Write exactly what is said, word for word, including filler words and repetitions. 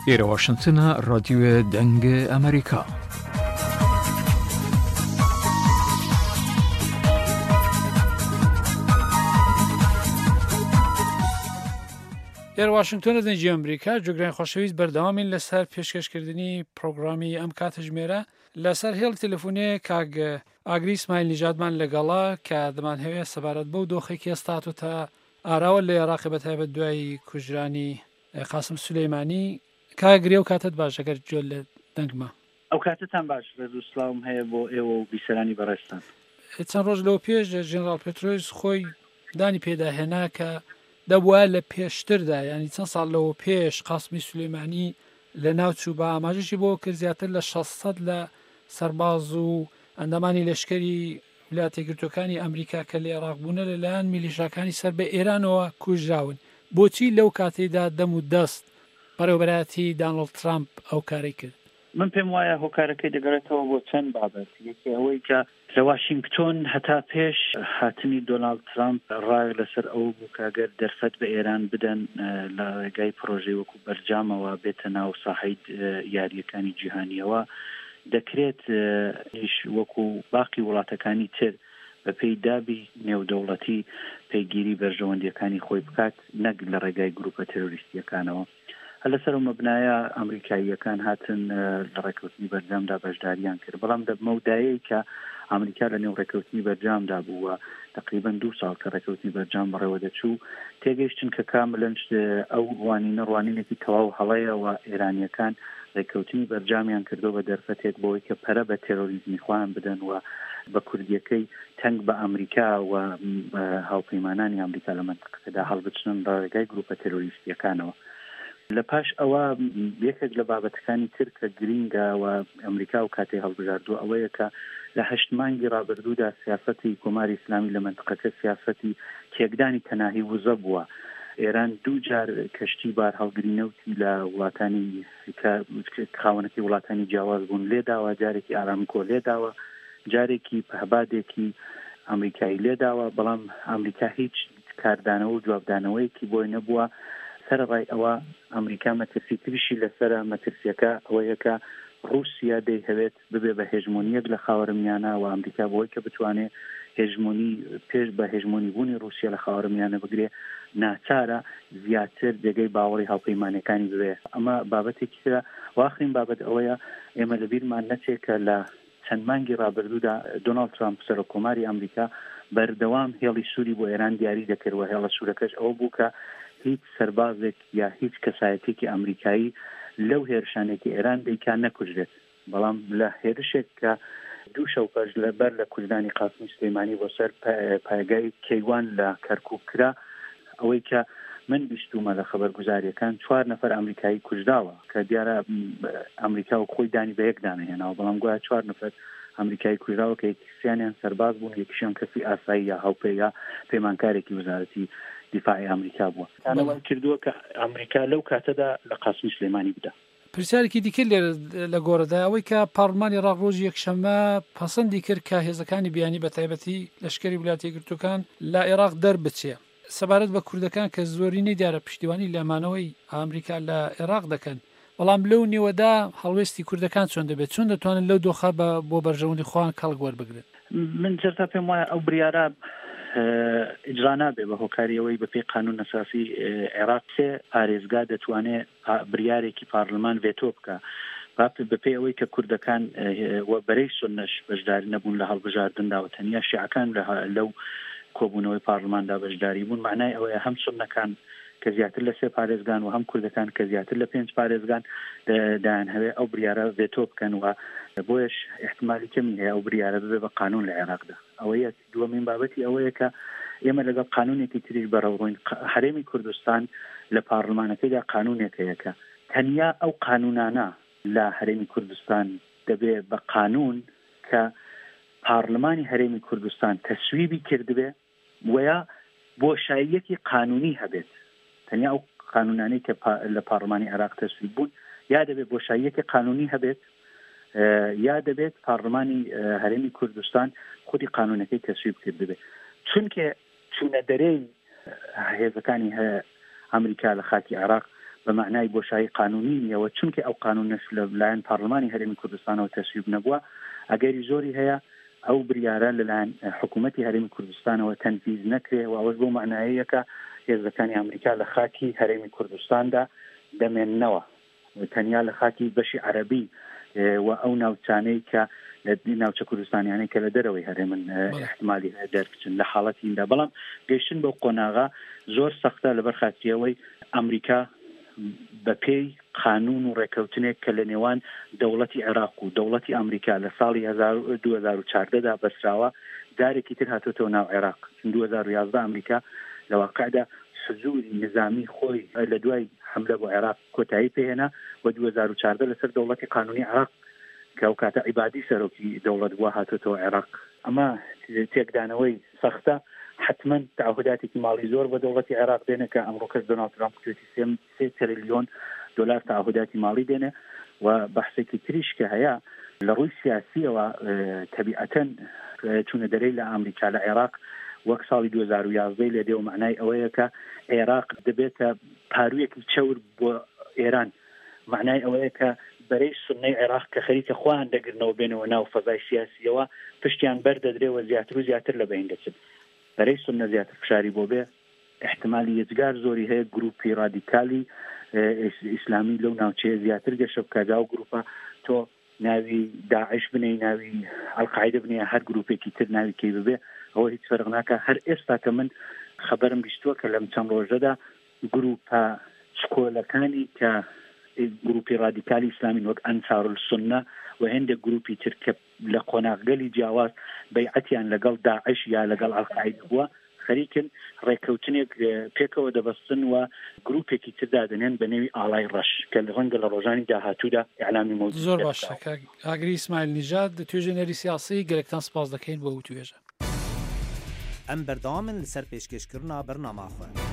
ئێرە واشنگتنە ڕادیۆ دەنگە ئەمریکا. ئێرە واشنگتۆنە دەنگی ئەمریکا جوگرانی خۆشەویست بەردەوامین لەسەر پێشکەشکردنی پرۆگرامی ئەم کاتە ژمێرە لەسەر هێڵ تەلەفۆنێ کاگ ئاگری ئیسماعیل نیژادمان لەگەڵا کە دەمان هەوێ سەبارەت بەو دۆخێکی ئێستاتوتە تا ئاراوە لە عێراقی بەتایبەت دوای کوژرانی قاسم سولەیمانی. کاگرێ و کاتت باش ئەگەر جۆل لە دەنگمە. ئەو کاتتان باش ڕێز و سڵاوم هەیە بۆ ئێوە و بیسەرانی بەڕێستان. چەند ڕۆژ لەوە پێش ژێنێرال پێترۆس خۆی دانی پێداهێنا کە دەبووە لە پێشتردا، ینی چەند ساڵ لەوە پێش قاسمی سولەیمانی لە ناوچوو بە ئاماژەشی بۆ کرد زیاتر لە شەشسەد لە سەرباز و ئەندامانی لەشکری ویلایەتە یەکگرتووەکانی ئەمریکا کە لە عێراق بوونە لەلایەن میلیشاکانی سەر بە ئێرانەوە کوژراون. بۆچی لەو کاتێدا دەم و دەست بەڕێوەبەرایەتی دانڵد ترامپ ئەو کاری کرد؟ من پێم وایە هۆکارەکەی دەگەڕێتەوە بۆ چەند بابەت. یەکی ئەوەی کە لە واشنگتۆن هەتا پێش هاتنی دۆناڵد ترامپ ڕای لەسەر ئەو بوو کەگەر دەرفەت بە ئێران بدەن لە ڕێگای پرۆژەی وەکو بەرجامەوە بێتە ناو ساحەی یاریەکانی جیهانیەوە دەکرێت وەکو باقی وڵاتەکانی تر بە پێی دابی نێودەوڵەتی پەیگیری بەرژەوەندیەکانی خۆی بکات، نەک لە ڕێگای گروپە تێرۆریستیەکانەوە. هەر لەسەر و مەبنایە ئەمریکاییەکان هاتن لە ڕێکەوتنی بەرجامدا بەشداریان کرد، بەڵام دەبمەودایەی کە ئەمریکا لە نێو ڕێکەوتنی بەرجامدا بووە تقریبا دوو ساڵ کە ڕێکەوتنی بەرجام بەڕێوە دەچوو، تێگەیشتن کە کاملەن ئەو ڕوانینە ڕوانینێکی تەواو هەڵەیە و ئێرانیەکان ڕێکەوتنی بەرجامیان کردو بە دەرفەتێک بۆی کە پەرە بە تێرۆریزمی خۆیان بدەن و بە کوردیەکەی تەنگ بە ئەمریکا و هاوپەیمانانی ئەمریکا لە منتیقەکەدا هەڵبچنن لە ڕێگای گروپە تێرۆریستیەکانەوە. لە پاش ئەوە یەکێک لە بابەتەکانی تر کە گرینگە و ئەمریکا و کاتێ هەڵبژاردووە ئەوەیە کە لە هەشت مانگی ڕابردوودا سیاسەتی کۆماری ئیسلامی لە منتیقەکە سیاسەتی تێکدانی پەناهی وزە بووە. ئێران دوو جار کەشتی بار هەڵگرینەوتی لە وڵاتانی خاوەنەکەی وڵاتانی جیاواز بوون لێداوە، جارێکی ئارامکۆ لێداوە، جارێکی پەهبادێکی ئەمریکایی لێداوە، بەڵام ئەمریکا هیچ کاردانەوە و جوابدانەوەیەکی بۆی نەبووە. سەرڕای ئەوە ئەمریکا مەترسی تریشی لەسرە مەترسیەکە ئەوەیە کە رووسیا دەیهەوێت ببێ بە هێژمۆنیەک لە خاوەرمیانە و ئەمریکا بۆی کە بتوانێت هێژمۆنی پێش بە هێژمۆنی بوونی رووسیا لە خاوەرمیانە بگرێ ناچارە زیاتر جێگەی باوەڕی هاوپەیمانەکانی بوێ. ئەمە بابەتێکی ترە. واخرین بابەت ئەوەیە ئێمە لەبیرمان نەچێت کە لە چەند مانگی ڕابردوودا دۆناڵد ترامپ سەرۆکۆماری ئەمریکا بەردەوام هێڵی سووری بۆ ئێران دیاری دەکردوە. هێڵە سوورەکەش ئەوە بوو کە هیچ سەربازێک یا هیچ کەسایەتێکی ئەمریکایی لەو هێرشانێکی ئێران دەیکا نەکوژرێت، بەڵام لە هێرشێک کە دوو شەو پەش لەبەر لە کوژدانی قاسمی سولەیمانی بۆ سەر پایگای کەیوان لە کەرکووک کرا، ئەوەی کە من بیستومە لە خەبەرگوزاریەکان چوار نەفەر ئەمریکایی کوژداوە کە دیارە ئەمریکا و خۆی دانی بە یەک دانەهێناوە، بەڵام گویا چوار نەفەر ئەمریکایی کوژداوە کە یەکسیانیان سەرباز بوون، یەکیشیان کەسی ئاسایی یا هاوپەی یا پەیمانکارێکی وەزارەتی دیفاعی ئەمریکا بووە. تانەوە کردووە کە ئەمریکا لەو کاتەدا لە قاسمی سولەیمانی بدە. پرسیارێکی دیکە لە گۆڕەدا ئەوەی کە پاڕلمانی عێراق ڕۆژی یەکشەممە پەسەندی کرد کە هێزەکانی بیانی بە تایبەتی لەشکری ویلایەتە یەکگرتووەکان لە عێراق دەربچێ سەبارەت بە کوردەکان کە زۆرینەی دیارە پشتیوانی لەمانەوەی ئەمریکا لە عێراق دەکەن، بەڵام لەو نێوەدا هەڵوێستی کوردەکان چۆن دەبێت، چۆن دەتوانن لەو دۆخە بۆ بەرژەوەندی خۆیان کەڵک وەربگرن؟ من جەرتا پێم وایە ئەو بریارە ئیجرا نابێ بە هۆکاریەوەی بەپێی قانون ئەساسی عێراق سێ پارێزگا دەتوانێت بریارێکی پارلمان ڤێتۆ بکە بەپێی ئەوەی کە کوردەکان وە بەرەی سونەش بەشداری نەبوون لە هەڵبژاردندا و تەنیا شیعەکان لەو کۆبوونەوەی پارلماندا بەشداری بوون. معنای ئەوەیە هەم سونەکان کە زیاتر لە سێ پارێزگان و هەم کوردەکان کە زیاتر لە پێنج پارێزگان دایان هەوێ ئەو بریارە ڤێتۆ بکەن و بۆیش احتمالی کەمی هەیە ئەو بریارە ببێ بە قانون لە عێراقدا. ئەوەیە دووەمین بابەتی ئەوەیە کە ئێمە لەگەڵ قانونێکی تریش بەڕەوڕۆین. هەرێمی کوردستان لە پارلمانەکەیدا قانونێکەیە کە تەنیا ئەو قانونانە لە هەرێمی کوردستان دەبێ بە قانون کە پارلمانی هەرێمی کوردستان تەسویبی کردبێ ویا بۆشاییەکی قانونی هەبێت. تەنیا ئەو قانونانەی کە لە پارلمانی عێراق تەسویب بوون یا دەبێت بۆشاییەکی قانونی هەبێت یا دەبێت پارلمانی هەرێمی کوردستان خودی قانونەکەی تەسویب کردبێ. چونکە چوونە دەرەی هێزەکانی ئەمریکا لە خاکی عێراق بە معنای بۆشایی قانونی نیەوە چونکە ئەو قانونش لە لایەن پارلمانی هەرێمی کوردستانەوە تەسویب نەبووە ئەگەری زۆری هەیە ئەو بریارە لەلایەن حکوومەتی هەرێمی کوردستانەوە تەنفیز نەکرێ و ئەوەش بۆ معنایەکە هێزەکانی ئەمریکا لە خاکی هەرێمی کوردستاندا دەمێننەوە تەنیا لە خاکی بەشی عەرەبی و ئەو ناوچانەی کە ناوچە کوردستانیانەی کە لە دەرەوەی هەرێمن احتمالی دەربچن لە حاڵەتیدا بەڵام گەیشتن بۆ قۆناغا زۆر سەختە لەبەر خاتریەوەی ئەمریکا بە پێی قانون و ڕێکەوتنێک کە لە نێوان دەوڵەتی عێراق و دەوڵەتی ئەمریکا لە ساڵی دوو هەزار و چواردەدا بەسراوە دارێکی تر هاتوتەوە ناو عێراق دوو هەزار و یازدە ئەمریکا لە واقعدا حزوری نظامی خۆی لە دوای حملە بۆ عێراق کۆتایی پێهێنا و دوو هەزار و چواردە لەسەر دەوڵەتی قانونی عێراق کە ئەو کاتە عیبادی سەرۆکی دەوڵەت بووە هاتوتەوە عێراق ئەمە تێکدانەوەی سەختە حتما تعهداتێکی ماڵی زۆر بە دەوڵەتی عێراق دێنە کە ئەمڕۆ کەس دۆناڵد ترامپ کوێتی سێ تریلیۆن دۆلار تعهداتی ماڵی دێنێ و بەحسێکی تریش کە هەیە لە ڕووی سیاسیەوە تەبیعەتەن چوونە دەرەی لە ئەمریکا لە عێراق وەک ساڵی دوو هەزار و یازدە لێ دێ و معنای ئەوەیە کە عێراق دەبێتە پارویەکی چەور بۆ ئێران معنای ئەوەیە کە بەرەی سنەی عێراق کە خەریکە خۆیان دەگرنەوە بێنەوە ناو فەزای سیاسیەوە پشتیان بەردەدرێەوە زیاتر و زیاتر لە بەین دەچن بەرەی سنە زیاتر فشاری بۆ بێ احتمالی یەجگار زۆری هەیە گروپی رادیکالی ئیسلامی لەو ناوچەیە زیاتر گەشە بکات و گروپە تۆ ناوی داعش بنێ ناوی ئەڵقاعیدە بنێ هەر گروپێکی تر ناوی کەی ببێ ئەوە هیچ فەرق ناکە هەر ئێستا کە من خەبەرم بیستووە کە لەم چەند ڕۆژەدا گروپە سکۆلەکانی کە گروپی رادیکالی ئیسلامی وەک ئەنسار السنە و هەندێک گروپی تر کە لە قۆناغگەلی جیاواز بەیعەتیان لەگەڵ داعش یا لەگەڵ ئەڵقاعیدە بووە خەریکن ڕێکەوتنێک پێکەوە دەبەستن و گروپێکی تردا دەنێن بە نێوی ئاڵای ڕەش کە لە ڕەنگە لە ڕۆژانی داهاتوودا ئیعلامی موضوع زۆر باشە ئاگری ئیسماعیل نیژاد توێژێنەری سیاسی گەلێکتان سپاس دەکەین بۆ توێژە ئەم بەردەوامن لەسەر پێشکەشکردنا بەرنامەخۆن.